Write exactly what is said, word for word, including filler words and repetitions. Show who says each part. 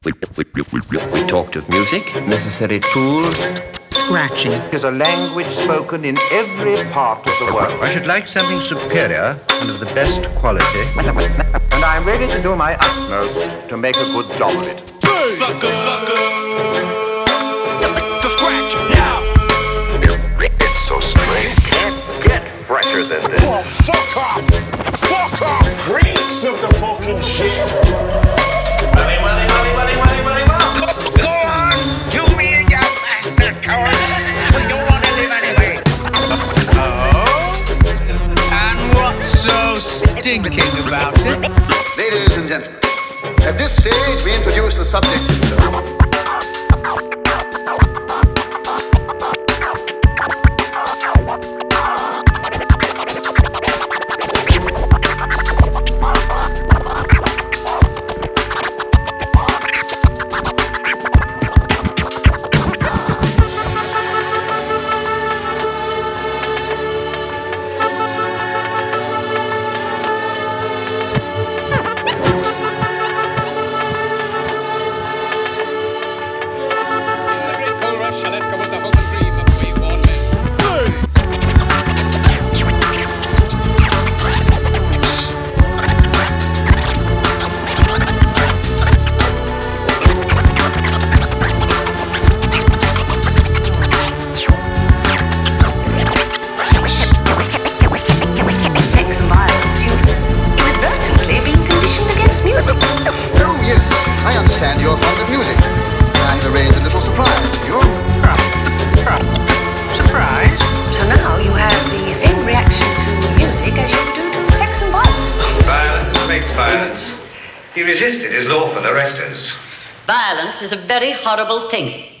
Speaker 1: We, we, we, we talked of music, necessary tools.
Speaker 2: Scratching
Speaker 3: is a language spoken in every part of the world.
Speaker 4: I should like something superior and of the best quality.
Speaker 3: And I am ready to do my utmost to make a good job of it.
Speaker 5: Sucker, sucker. To scratch, yeah.
Speaker 3: It's so strange. Can't get fresher than this.
Speaker 6: Oh, fuck off! Fuck off! Freaks of the fucking shit!
Speaker 5: Money, money, money, money, money, money, money.
Speaker 6: Go on! Kill me in your bastard coward! We don't want to live anyway!
Speaker 7: Oh? And what's so stinking about it?
Speaker 8: Ladies and gentlemen, at this stage we introduce the subject. I understand you're fond of music. I have arranged a little surprise for you.
Speaker 7: Surprise?
Speaker 9: So now you have the same reaction to music as you do to sex and violence.
Speaker 10: Violence makes violence. He resisted is lawful arresters.
Speaker 11: Violence is a very horrible thing.